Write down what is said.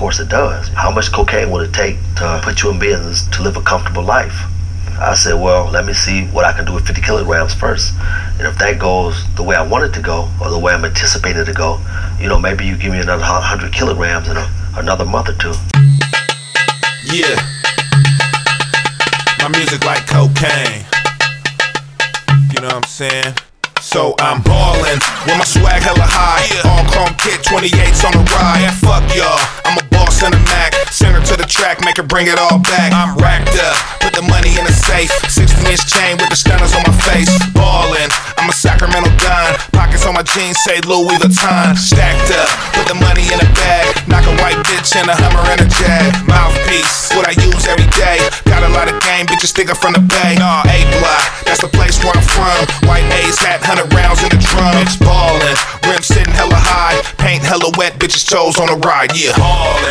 course it does. How much cocaine would it take to put you in business to live a comfortable life? I said, well, let me see what I can do with 50 kilograms first. And if that goes the way I want it to go, or the way I'm anticipating it to go, maybe you give me another 100 kilograms in another month or two. Yeah. My music like cocaine. You know what I'm saying? So I'm ballin' with my swag hella high. All chrome kit, 28s on the ride. Fuck y'all, I'm a boss in a Mac. Send her to the track, make her bring it all back. I'm racked up, put the money in a safe. 16-inch chain with the stunners on my face. Ballin', I'm a Sacramento Don. Pockets on my jeans say Louis Vuitton. Stacked up, put the money in a bag. Knock a white bitch in a Hummer and a Jag. Mouthpiece, what I use every day. Got a lot of game, bitches think I'm from the Bay. Nah, A-Block, that's the place where I'm from. White A's hat, 100 rounds in the drum. It's ballin', rim sitting hella high. Paint hella wet, bitches toes on the ride. Yeah, ballin'.